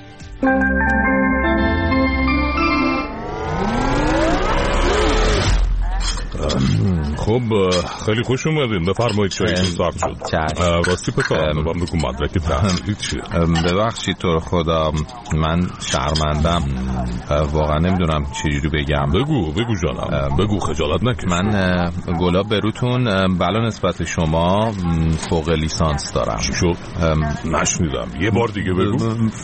خب خیلی خوش اومدین، بفرمایید چایتون سرد شد. راستی پسر من بگو مدرک تحصیلی چیه؟ ببخشید تو خدا من شرمندم، واقعا نمیدونم چجوری بگم. بگو بگو جانم بگو، خجالت نکش. من گلاب بروتون بلا نسبت شما فوق لیسانس دارم. چی شد؟ نشنیدم، یه بار دیگه بگو.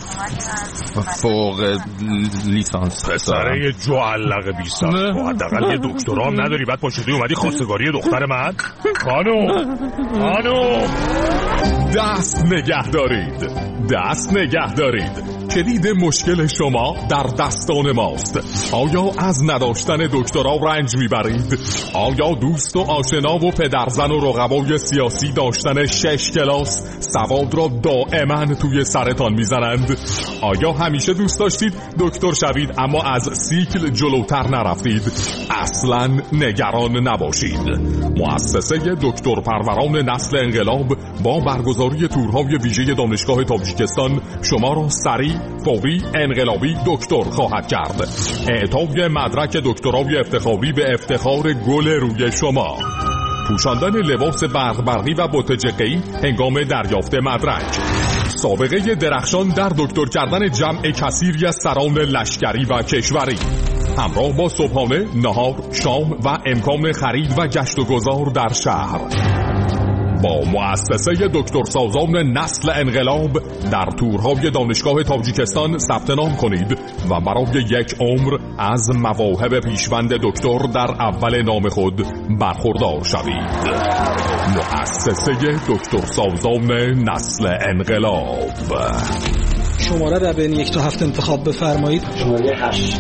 فوق لیسانس پسره جو علق بیست حداقل یه دکترا هم نداری بعد پاشدی اومدی خواستگاری دختر من؟ خانم خانم دست نگه دارید، دست نگه دارید. کلید مشکل شما در دستان ماست. آیا از نداشتن دکترا رنج میبرید؟ آیا دوست و آشنا و پدرزن و رقبای سیاسی داشتن شش کلاس سواد را دائما توی سرتان میزنند؟ آیا همیشه دوست داشتید دکتر شوید اما از سیکل جلوتر نرفتید؟ اصلا نگران نباشید. مؤسسه دکتر پروران نسل انقلاب با برگزاری تورهای ویژه دانشگاه تاجیکستان شما را سریع، فوری، انقلابی دکتر خواهد کرد. اعطای مدرک دکترای افتخاری به افتخار گل روی شما. پوشاندن لباس برق برقی و بوتجقی هنگام دریافت مدرک. سابقه درخشان در دکتر کردن جمع کثیری از سران لشکری و کشوری. همراه با صبحانه، نهار، شام و امکان خرید و گشت و گذار در شهر. با مؤسسه دکترسازان نسل انقلاب در تورهای دانشگاه تاجیکستان ثبت نام کنید و برای یک عمر از مواهب پیشوند دکتر در اول نام خود برخوردار شوید. مؤسسه دکترسازان نسل انقلاب. شماره را بین یک تا هفت انتخاب بفرمایید. شماره هشت.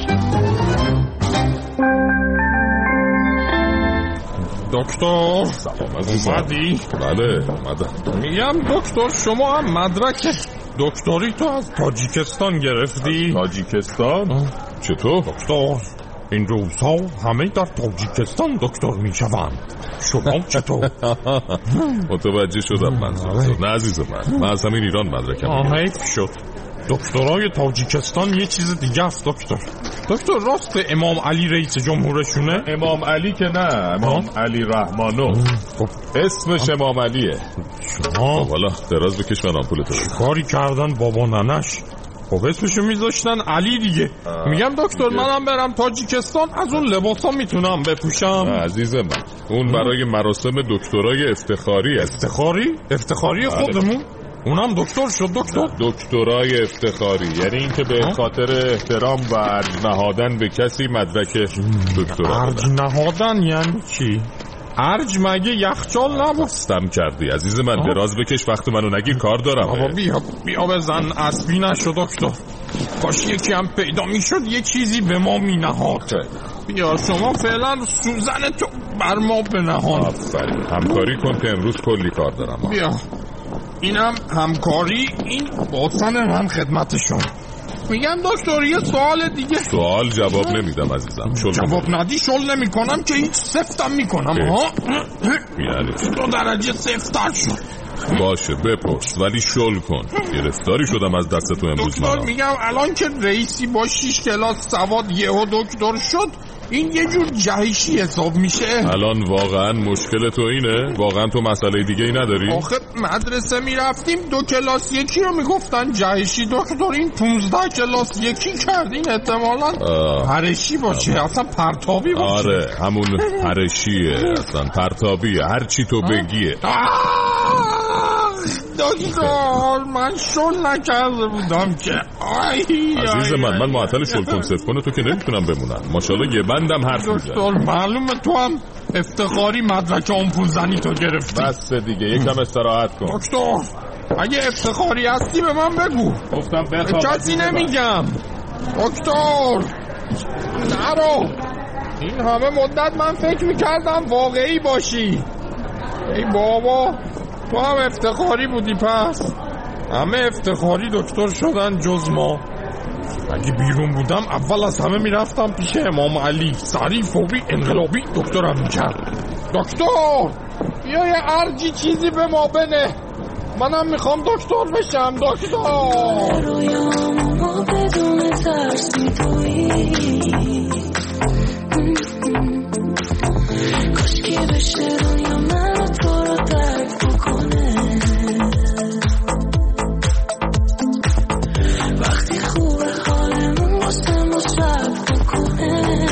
دکتر اومدی؟ بله اومدم. میگم دکتر شما هم مدرک دکتری تو از تاجیکستان گرفتی؟ تاجیکستان؟ چطور؟ دکتر این روزها همه در تاجیکستان دکتر میشوند، شما چطور؟ متوجه شدم منظورت. نه عزیز من، من از همین ایران مدرکم حیف شد. دکترای تاجیکستان یه چیز دیگه است دکتر. دکتر راست امام علی رئیس جمهورشونه؟ امام علی که نه، امام علی رحمانو. خب اسمش امام علیه. شما والا دراز بکش من آمپولتو. کاری کردن بابا ننش؟ خب اسمشو میذاشتن علی دیگه. آه. میگم دکتر دیگه. منم برم تاجیکستان از اون لباسا میتونم بپوشم؟ عزیز من اون برای مراسم دکترای افتخاری است. افتخاری؟ افتخاری خودمون؟ اونم دکتر شد دکتر؟ دکترای افتخاری، یعنی این که به خاطر احترام و ارج نهادن به کسی مدرک دکترا ارج نهادن یعنی چی؟ ارج مگه یخچال نبستم کردی عزیز من. دراز بکش وقت منو نگیر کار دارم. بابا بیا بیا بزن اسبی نشو دکتر. کاش یکی هم پیدا میشد یه چیزی به ما مینهاد. بیا شما فعلا سوزن تو بر ما بنهاد. آفرین همکاری کن که امروز کلی کار دارم. بیا اینم همکاری، این باسن من خدمتشون. میگم دکتر یه سوال دیگه. سوال جواب نمیدم عزیزم. شل جواب ندی شل نمیکنم که هیچ سفتم میکنم ها. یعنی دو درجه سفتر شد. باشه بپرس ولی شل کن. گرفتاری شدم از دست تو امروز. دکتر میگم الان که رئیسی با شیش کلاس سواد یهو دکتر شد این یه جور جهشی حساب میشه. الان واقعا مشکل تو اینه؟ واقعا تو مسئله دیگه ای نداری؟ آخه مدرسه میرفتیم دو کلاس یکی رو میگفتن جهشی. دکتر این پونزده کلاس یکی کردین احتمالاً هرشی باشه. اصلا پرتابی باشه. آره همون هرشیه اصلا پرتابیه. هر چی تو بگیه. دکتر من شل نکرده بودم که آی عزیز من من معطل شل کنسف کنه تو که نمیتونم بمونم. ماشاءالله یه بندم حرف میزنی. دکتر معلومه تو هم افتخاری مدرک آمپول زنی تو گرفتی. بس دیگه یکم استراحت کن. دکتر اگه افتخاری هستی به من بگو. گفتم بخواب کسی نمیگم. دکتر نرو. این همه مدت من فکر میکردم واقعی باشی. ای بابا تو هم افتخاری بودی پس. همه افتخاری دکتر شدن جز ما. اگه بیرون بودم اول از همه میرفتم پیش امام علی. سریع فوری انقلابی دکترم میکرد. دکتر بیا یه ارجی چیزی به ما بنه. منم میخوام دکتر بشم. دکتر رویامو بدون ترس میتویی کاشکی بشه دنیا من تو رو درک بکنه. وقتی خوبه حالمون واسه ما صبر بکنه.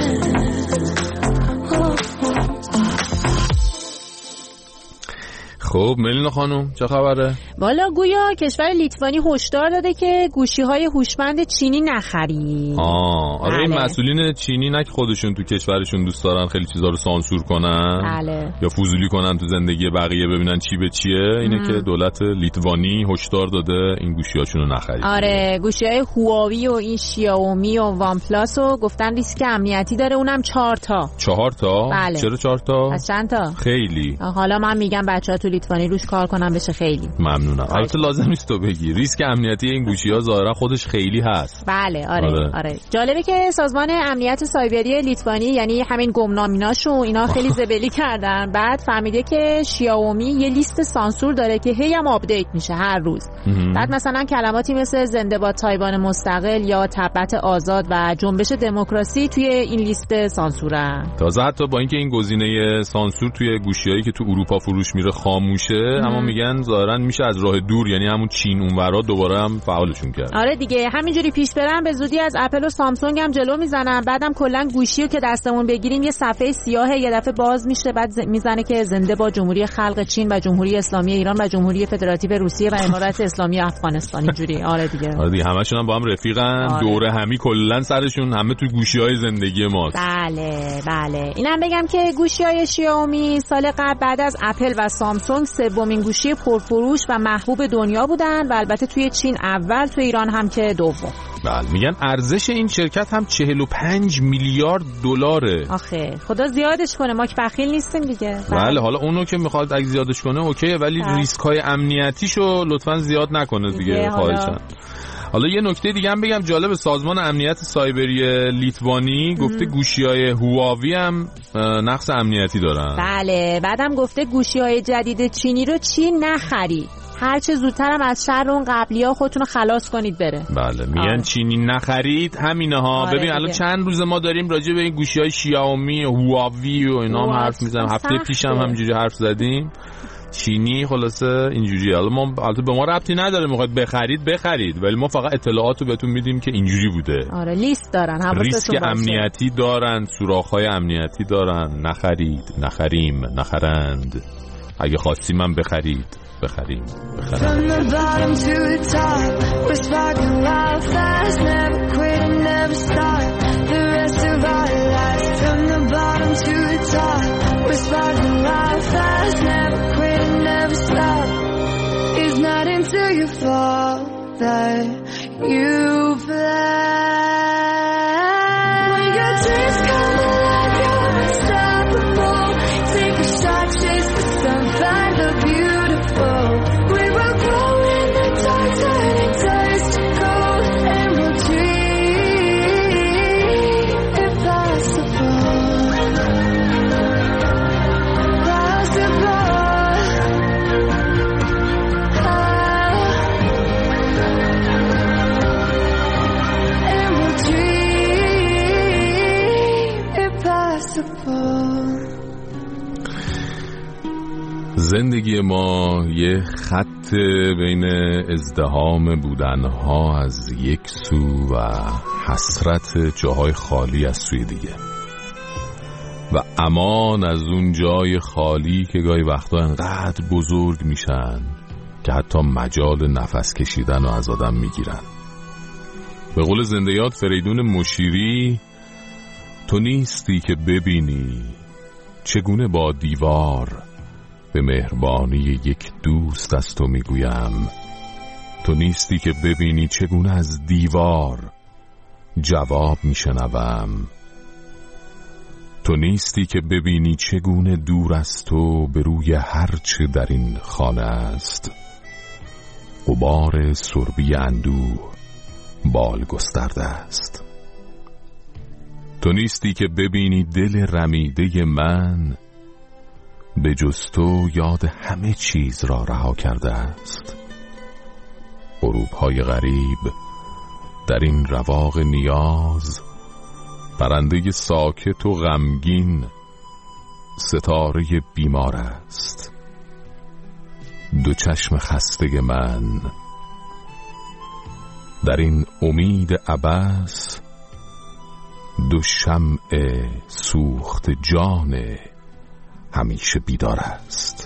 خب ملینا خانم چه خبره؟ والا گویا کشور لیتوانی هشدار داده که گوشی‌های هوشمند چینی نخری. آه آره این مسئولین چینی نه که خودشون تو کشورشون دوست دارن خیلی چیزا رو سانسور کنن. بله. یا فضولی کنن تو زندگی بقیه ببینن چی به چیه. اینه ام. که دولت لیتوانی هشدار داده این گوشی‌هاشون رو نخرید. آره گوشی‌های هواوی و این شیائومی و وان پلاس رو گفتن ریسک امنیتی داره. اونم چهار تا. چهار تا؟ بله. چرا چهار تا؟ از چند تا؟ خیلی. حالا من میگم بچه‌ها تو لیتوانی روش کار کنن بشه خیلی. ممنونم. البته لازم نیست تو بگی. ریسک امنیتی این گوشی‌ها ظاهرا خودش خیلی هست. بله آره آره, آره. جالبه که سازمان امنیت سایبری لیتوانی یعنی همین گمنامیناشو اینا خیلی زبلی کردن. بعد فهمیده که شیائومی یه لیست سانسور داره که هی هم آپدیت میشه هر روز. بعد مثلا کلماتی مثل زنده باد تایوان مستقل یا تبت آزاد و جنبش دموکراسی توی این لیست سانسورن. تازه حتی با اینکه این گزینه سانسور توی گوشیایی که تو اروپا فروش میره خاموشه ام. اما میگن ظاهرا میشه از راه دور یعنی همون چین اونورا دوباره هم فعالشون کرد. آره دیگه همینجوری پیش برن به زودی از اپل و سامسونگ هم جلو میزنن. بعدم کلا گوشی رو که دستمون بگیریم یه صفحه سیاه یه دفعه باز میشه بعد میزنه که زنده با جمهوری خلق چین و جمهوری اسلامی ایران و جمهوری فدراتیو روسیه و امارات اسلامی افغانستان. اینجوری آره دیگه. آره دیگه همشون هم با هم رفیقن. آره. دوره همی کلا سرشون همه توی گوشی‌های زندگی ماست. بله بله. اینم بگم که گوشی‌های شیائومی سال قبل بعد از اپل و سامسونگ سومین گوشی پرفروش و محبوب دنیا بودن و البته توی چین اول، توی ایران هم که دوم. بله میگن ارزش این شرکت هم چهل و پنج میلیارد دلاره. آخه خدا زیادش کنه ما که بخیل نیستیم دیگه. بله حالا اونو که میخواد اگه زیادش کنه اوکیه ولی ریسک‌های امنیتیشو لطفاً زیاد نکنه دیگه خواهشاً. حالا یه نکته دیگه هم بگم جالب. سازمان امنیت سایبری لیتوانی گفته گوشی‌های هواوی هم نقص امنیتی دارن. بله بعدم گفته گوشی‌های جدید چینی رو چین نخرید. هر چه زودترم از شر اون قبلی‌ها خودتون رو خلاص کنید بره. بله میگن آه. چینی نخرید همینه ها. آره ببین الان چند روز ما داریم راجع به این گوشی‌های شیائومی و هواوی و اینا هم حرف میزنیم. هفته پیشم هم همینجوری حرف زدیم. چینی خلاصه اینجوریه. حالا ما البته به ما ربطی نداره، میخواد بخرید بخرید، ولی ما فقط اطلاعاتو بهتون میدیم که اینجوری بوده. آره لیست دارن، حواستون باشه. ریسک امنیتی دارن، سوراخ‌های امنیتی دارن. نخرید، نخریم، نخرند. اگه خواستیم هم بخرید، بخریم، بخریم. It's not until you fall that you fly. When your dreams come alive, you're unstoppable. Take a shot, chase the sun, find the beautiful. We will grow in the dark, turning dust to gold, and we'll dream impossible. زندگی ما یه خط بین ازدحام بودنها از یک سو و حسرت جاهای خالی از سوی دیگه، و امان از اون جای خالی که گاهی وقتا انقدر بزرگ میشن که حتی مجال نفس کشیدن رو از آدم میگیرن. به قول زنده یاد فریدون مشیری، تو نیستی که ببینی چگونه با دیوار به مهربانی یک دوست از تو میگویم. تو نیستی که ببینی چگونه از دیوار جواب میشنوم. تو نیستی که ببینی چگونه دور از تو به روی هرچه در این خانه است غبار سربی اندوه بال گسترده است. تو نیستی که ببینی دل رمیده من به جز تو یاد همه چیز را رها کرده است. غروب‌های غریب در این رواق نیاز، پرنده ساکت و غمگین ستاره بیمار است. دو چشم خسته من در این امید عبث، دو شمع سوخت جان همیشه بیدار است.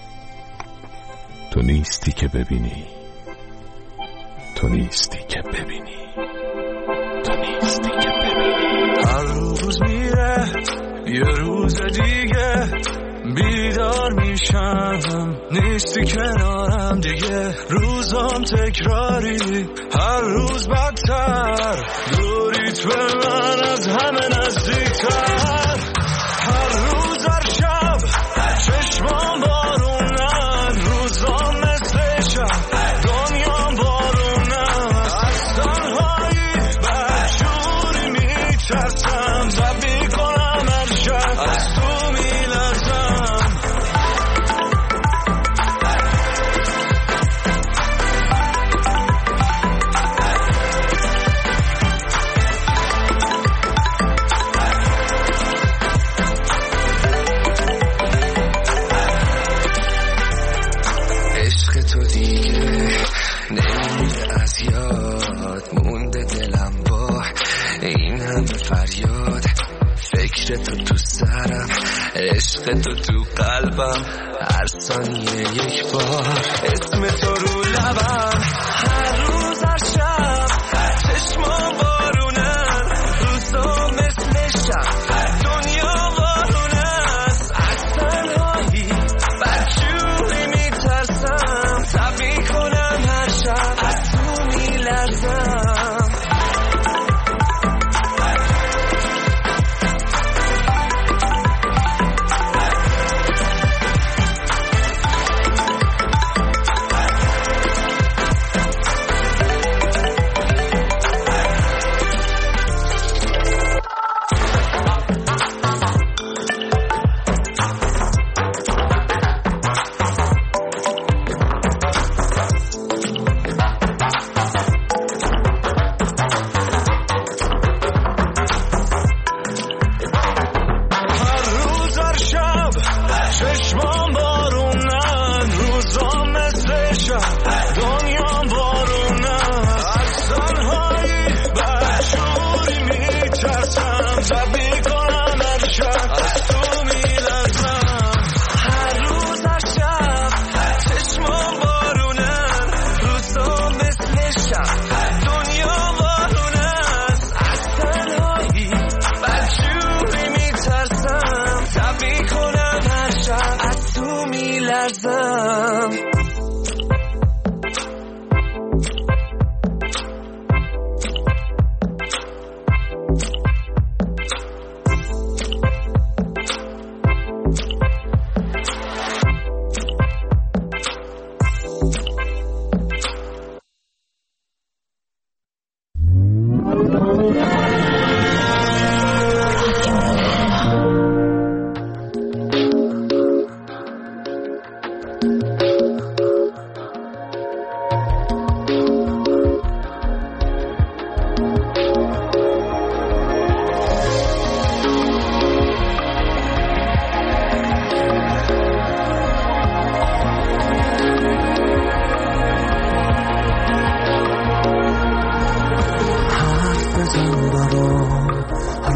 تو نیستی که ببینی، تو نیستی که ببینی، تو نیستی که ببینی. هر روز میره یه روز دیگه بیدار میشم، نیستی کنارم دیگه، روزام تکراری، هر روز بدتر، دوریت به من از همه نزدیکتر. هر روز هر شب چشمام بارونن، روزام مثل شب دنیام بارونن، از تنهایی بدجوری میترسم، زب میکنم هر شب از تو میلرزم. فکر تو تو سرم، عشق تو تو قلبم، هر ثانیه یک بار اسم تو رو لبم. هر روز هر شب چشمام بارونن، روزا مثل شب دنیا بارونست، از تنهایی بدجوری میترسم، تب میکنم هر شب از تو میلرزم.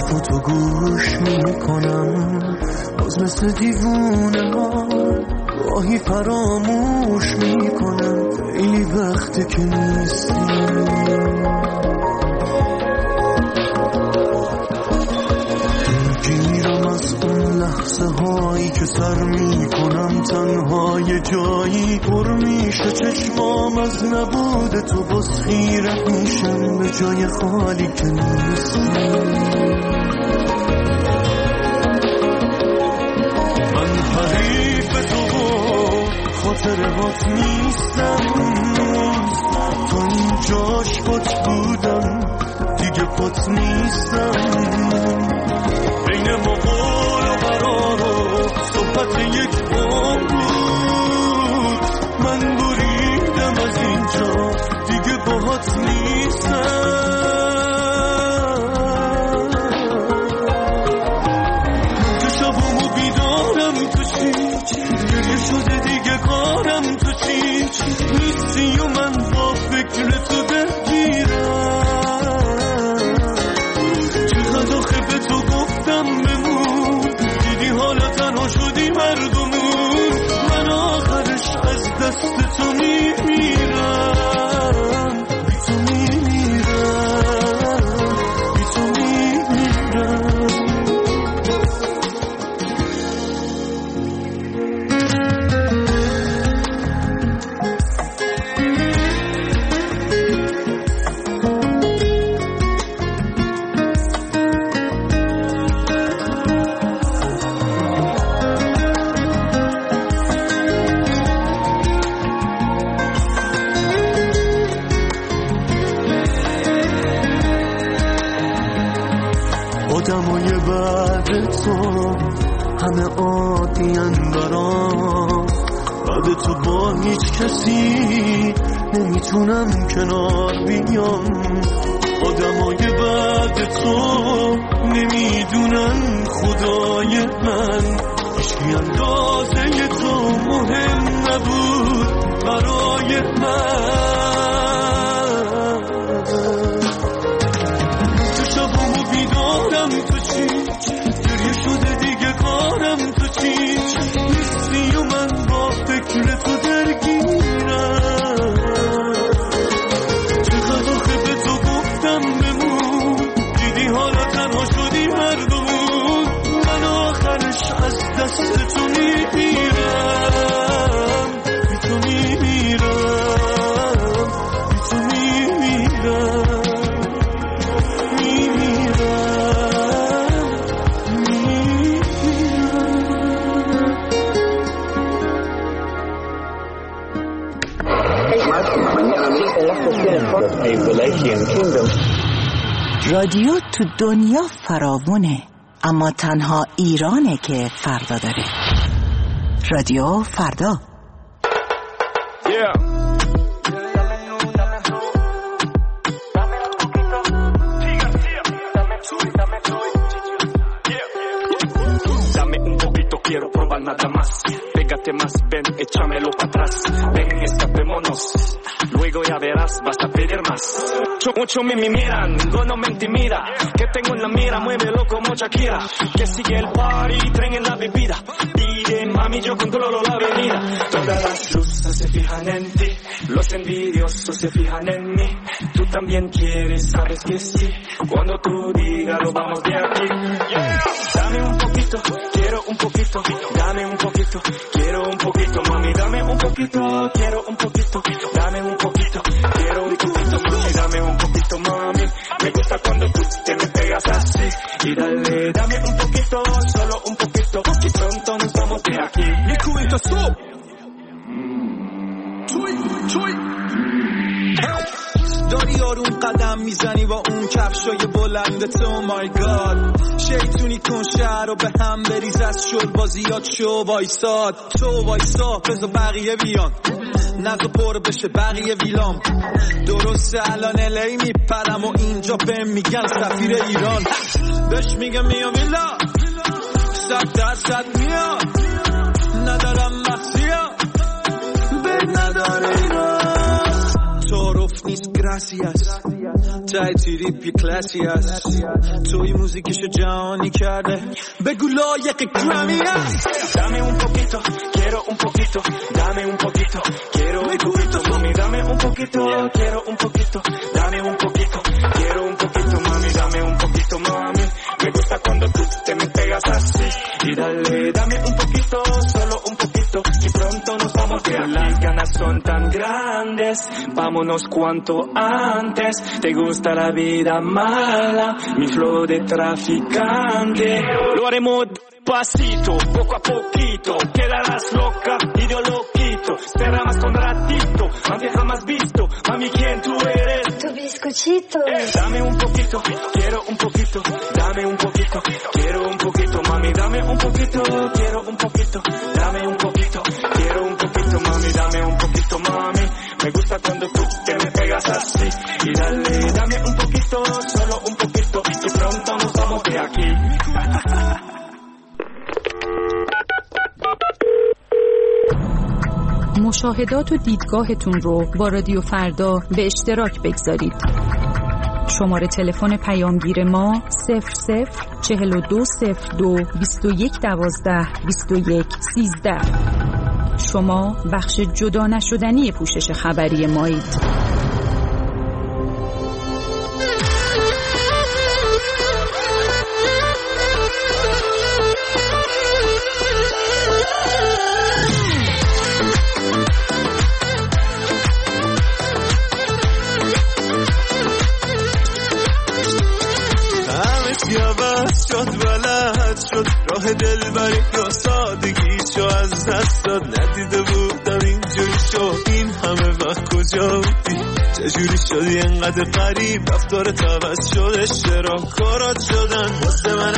حرفاتو گوش میکنم، باز مثل دیوونه ها گاهی فراموش میکنم. خیلی وقته که نیستی، گیرم از اون لحظه هایی که سر میکنم تنها یه جایی پر میشه چشمام از نبود تو، باز خیره میشم به جای خالی که نیستی. من حریف تو خاطرات نیستم، تا اینجاش پات بودم دیگه پات نیستم. بین ما قول و قرار و صحبت یک عمر بود، من بریدم از اینجا دیگه باهات نیستم. که شبامو بیدارم تو چی، گریه شده دیگه کارم تو چی، نیستی و من با فکر تو درگیرم. چقدر آخه به تو گفتم بمون، دیدی حالا تنها شدی مردمون. من آخرش از دست تو میمیرم، بی تو میمیرم، بی تو میمیرم. آدمای بعد تو همه عادی‌ان برام، بعد تو با هیچ کسی نمیتونم کنار بیام. آدمای بعد تو نمیدونن خدای من، هیچکی اندازه تو مهم نبود برای من. بیدارم تو چی، گریه شده دیگه کارم تو چی، نیستی و من با فکر تو درگیرم. چقدر آخه به تو گفتم بمون، دیدی حالا تنها شدی مردمون. من آخرش از دست تو میمیرم، بی تو میمیرم، بی تو میمیرم. رادیو تو دنیا فراوونه، اما تنها ایرانه که فردا داره. رادیو فردا. Yeah. Quiero probar nada más, pégate más, ven, échamelo para atrás, ven, escapémonos, luego ya verás, vas a pedir más. Mucho, mucho me miran, no, no me intimida, que tengo en la mira, muévelo como Shakira, que sigue el party, tren en la bebida, pide mami, yo controlo la avenida. Todas las luces se fijan en ti, los envidiosos se fijan en mí, tú también quieres, sabes que sí, cuando tú digas lo vamos de aquí. Yeah. Dame un poquito, quiero un poquito, dame un poquito, quiero un poquito, mami, dame un poquito, quiero un poquito, dame un poquito, quiero un poquito, mami, dame un poquito, mami, me gusta cuando tú te me pegas así, y dale, dame un poquito, solo un poquito, y pronto nos vamos de aquí. Mi cubito sub, chuy, chuy. داری آروم قدم میزنی با اون کفشای بلندت. او مای گاد، شیطونی کن شهر رو به هم بریز، از شل بازیات شو وایساد. تو وایسا بذار بقیه بیان، نزا پر بشه بقیه ویلام. درسته الان الی میپرم و اینجا بهم میگن سفیر ایران. بهش میگم میام ویلا، صد درصد میام، ندارم مخصیام، به نداره ایران. تعارف نیست گراسیاس، تای تیریپ یه کلاسی هست توی موزیکشو جهانی کرده بگو لایق گرامی هست Dame un poquito, quiero un poquito, dame un poquito, quiero un poquito, mami, dame un poquito, quiero un poquito, dame un poquito, quiero un poquito, mami, dame un poquito, mami. Me gusta cuando tú te me pegas así y dale, dame un poquito, solo un poquito y pronto nos vamos de aquí. Las ganas son tan grandes, vámonos cuanto antes. Te gusta la vida mala, mi flow de traficante. Lo haremos pasito, poco a poquito, quedarás loca y yo lo quito. Será más con ratito, mami jamás visto, mami quién tú eres. Tu bizcochito. Eh, dame un poquito, quiero un poquito, dame un poquito, quiero un poquito, mami dame un poquito, quiero un poquito, dame un poquito, quiero un poquito, mami dame un poquito, mami. Me gusta cuando tú te me pegas así y dale, dame un poquito, solo un poquito y pronto nos vamos de aquí. مشاهدات و دیدگاهتون رو با رادیو فردا به اشتراک بگذارید. شماره تلفن پیامگیر ما صفر صفر چهل و دو صفر دو بیست و یک دوازده بیست و یک سیزده. شما بخش جدا نشدنی پوشش خبری مایید. راه دلبری یا سادگیشو از دست داد ندیده بودم اینجوری شد این همه وقت کجا بودی چجوری شدی انقدر غریب رفتار عوض شده چرا کارات شدن واسه من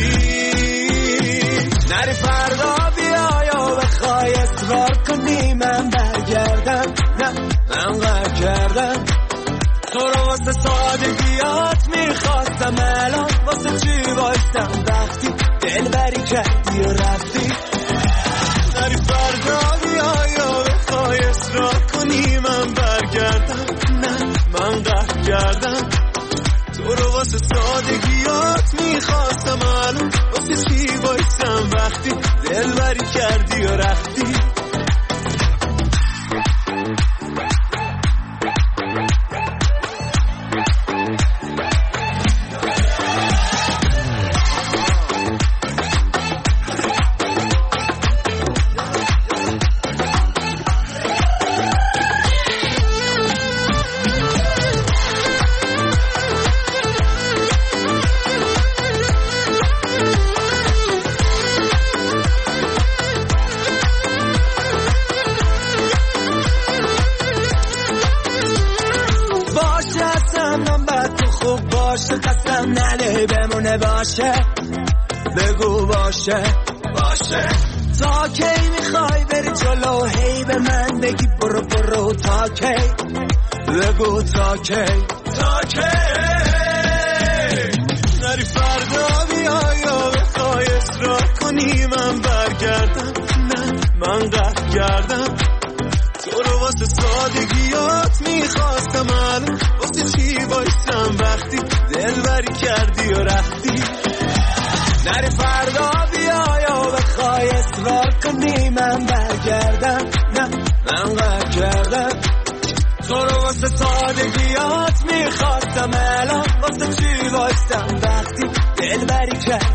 عجیب نری فردا بیا یا بخوای اصرار کنی من برگردم نه من قهر کردم تو رو واسه سادگیات میخواستم الان واسه چی بایستم وقتی دلبری کردی و رفتی نری فردا بیا یا بخوای اصرار کنی من برگردم نه من قهر کردم تو رو واسه سادگیات میخواستم الان واسه چی بایستم وقتی دلبری کردی و رفتی باشه بگو باشه باشه تا کی میخوای بری جلو هی به من بگی برو برو تا کی بگو تا کی تا کی نری فردا بیا یا بخوای اصرار کنی من برگردم نه من قهر کردم تو رو واسه سادگیات میخواستم الان واسه چی بایستم وقتی دلبری کردی و رفتی نری فردا بیا یا بخوای اصرار کنی من برگردم نه من قهر کردم تو رو واسه سادگیات میخواستم الان واسه چی بایستم وقتی دلبری کردی